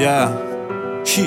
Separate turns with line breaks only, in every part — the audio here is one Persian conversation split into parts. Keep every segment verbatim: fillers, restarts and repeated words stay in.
yeah. کی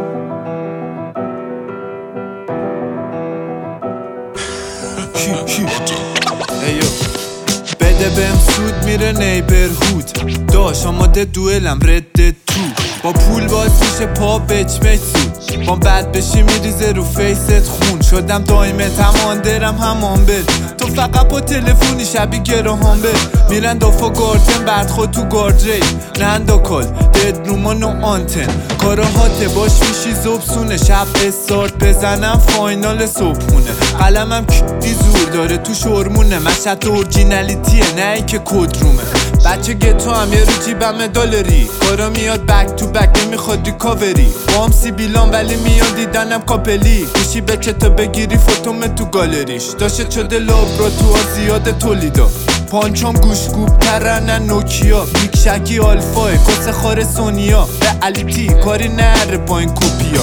کی کی ایو بده بهم سود میره نیبرهود داش آماده دوئلم رده تو با پول باز میشه پا بچمه تو با بد بشی میریزه رو فیست خون شدم دایمت همان درم همان بل تو فقط با تلفونی شبی گراهان بل میرن دافا گاردن بعد خود تو گاردری نندا کل دد رومان و آنتن کاراهاته باش میشی زبسونه شب استارت بزنم فاینال صبحونه قلمم کی زور داره تو شرمونه مشهد اورجینالیتیه نه ای که کدرومه بچه گتو هم یه رو جیبم دلاری کارا میاد بک تو بک نمیخواد ریکاوری با هم سیبیلان ولی میاد دیدنم کاپلی میشی به چتا بگیری فوتوم تو گالریش داشته شده لابراتوار زیاد تولیدا پانچام گوشگوب ترنن نوکیا میکشکی آلفاه کس خار سونیا به علیتی کاری نره با این کوپیا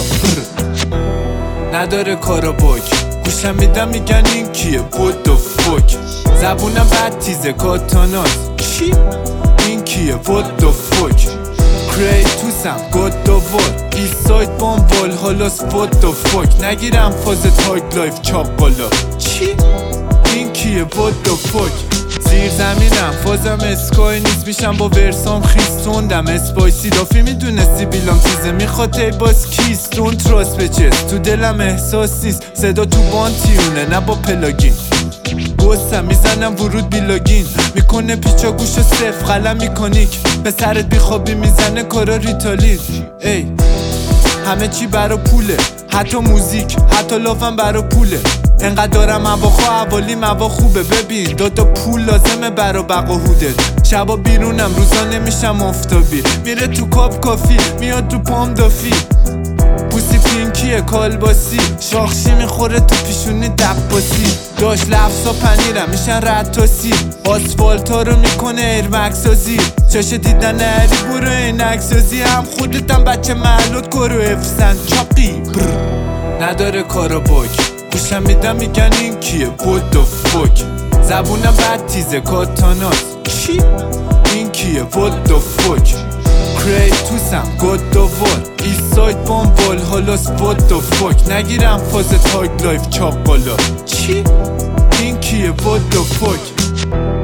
نداره کارا باک گوشم میدم میگن این کیه what the fuck زبونم بد تیزه کاتاناز کی؟ این کیه what the fuck کریتوسم گود دوار ایست ساید بام بال حالاس what the fuck نگیرم فاز تایگ لایف چاپ بالا چی؟ این کیه what the fuck زیر زمینم فازم اسکای نیست میشم با ورسام خیستوندم اسپایسی دافی میدونستی بیلام تیزه میخواد ای باز کیست اون تراس بچست تو دلم احساس نیست صدا تو بانتیونه نه با پلاگین گوستم میزنم ورود بیلاگین میکنه پیچا گوش و صف قلم میکنیک به سرت بیخوابی میزنه کارا ریتالید ای همه چی برا پوله حتی موزیک حتی لافم برا پوله انقدر دارم مواخا حوالی موا خوبه ببین دادا پول لازمه برا بقا هودت شبا بیرونم روزا نمیشم آفتابی میره تو کاب کافی میاد تو پام دافی پوسی پینکیه کالباسی شاخشی میخوره تو پیشونی دقباسی داشت لفظا پنیرم میشن رتاسی آسفالتا رو میکنه ایرمکسازی چاشه دیدن نهری برو این اکسازی هم خودتم بچه محلوت کرو افسن چاقی نداره کارا باک گوشم میدم میگن این کیه what the fuck زبونم بد تیزه کاتاناز کی؟ این کیه what the fuck کریتوسم گود دوار ایست ساید بام بال حالاس what the fuck نگیرم فاز تایگ لایف چاق بالا چی؟ این کیه what the fuck